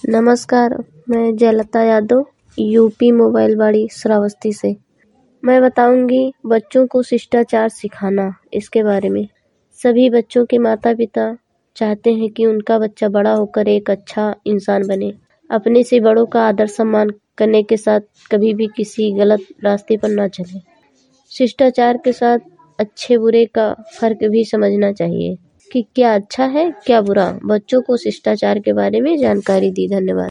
नमस्कार, मैं जयलता यादव यूपी मोबाइलवाड़ी श्रावस्ती से। मैं बताऊंगी बच्चों को शिष्टाचार सिखाना इसके बारे में। सभी बच्चों के माता पिता चाहते हैं कि उनका बच्चा बड़ा होकर एक अच्छा इंसान बने। अपने से बड़ों का आदर सम्मान करने के साथ कभी भी किसी गलत रास्ते पर ना चले। शिष्टाचार के साथ अच्छे बुरे का फर्क भी समझना चाहिए कि क्या अच्छा है क्या बुरा। बच्चों को शिष्टाचार के बारे में जानकारी दी। धन्यवाद।